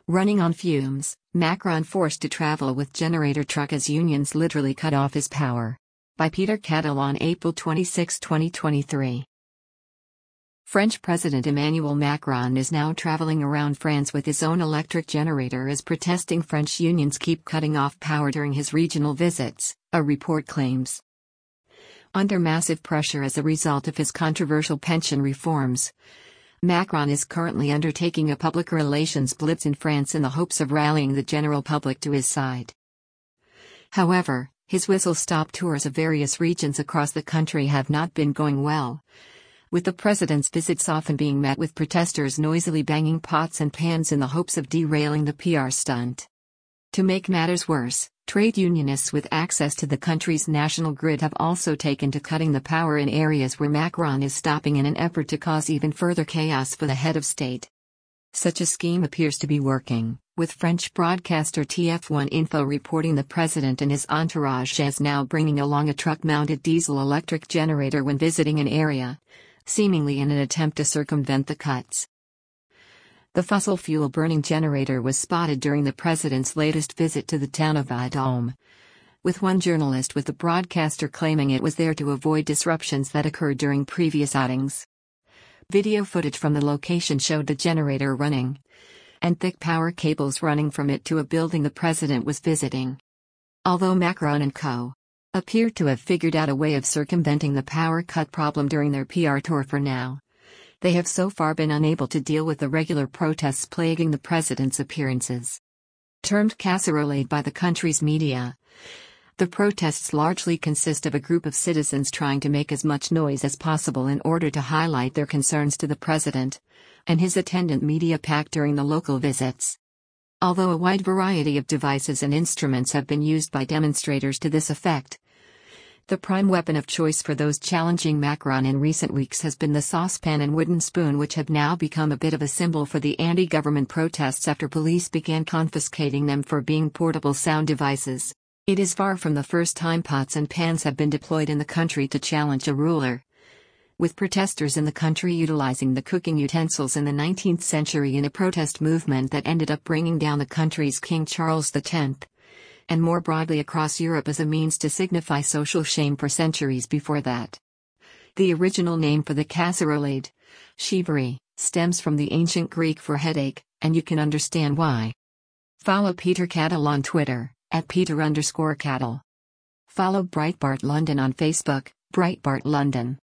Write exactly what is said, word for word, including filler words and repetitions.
Running on fumes, Macron forced to travel with generator truck as unions literally cut off his power. By Peter Catalan, April twenty-sixth, twenty twenty-three. French President Emmanuel Macron is now traveling around France with his own electric generator as protesting French unions keep cutting off power during his regional visits, a report claims. Under massive pressure as a result of his controversial pension reforms, Macron is currently undertaking a public relations blitz in France in the hopes of rallying the general public to his side. However, his whistle-stop tours of various regions across the country have not been going well, with the president's visits often being met with protesters noisily banging pots and pans in the hopes of derailing the P R stunt. To make matters worse, trade unionists with access to the country's national grid have also taken to cutting the power in areas where Macron is stopping in an effort to cause even further chaos for the head of state. Such a scheme appears to be working, with French broadcaster T F one Info reporting the president and his entourage is now bringing along a truck-mounted diesel-electric generator when visiting an area, seemingly in an attempt to circumvent the cuts. The fossil fuel-burning generator was spotted during the president's latest visit to the town of Vendôme, with one journalist with the broadcaster claiming it was there to avoid disruptions that occurred during previous outings. Video footage from the location showed the generator running, and thick power cables running from it to a building the president was visiting. Although Macron and co. appear to have figured out a way of circumventing the power cut problem during their P R tour for now, they have so far been unable to deal with the regular protests plaguing the president's appearances. Termed casserolade by the country's media, the protests largely consist of a group of citizens trying to make as much noise as possible in order to highlight their concerns to the president and his attendant media pack during the local visits. Although a wide variety of devices and instruments have been used by demonstrators to this effect, the prime weapon of choice for those challenging Macron in recent weeks has been the saucepan and wooden spoon, which have now become a bit of a symbol for the anti-government protests after police began confiscating them for being portable sound devices. It is far from the first time pots and pans have been deployed in the country to challenge a ruler, with protesters in the country utilizing the cooking utensils in the nineteenth century in a protest movement that ended up bringing down the country's King Charles the tenth. And more broadly across Europe as a means to signify social shame for centuries before that. The original name for the casserolade, chivri, stems from the ancient Greek for headache, and you can understand why. Follow Peter Cattle on Twitter, at Peter underscore Cattle. Follow Breitbart London on Facebook, Breitbart London.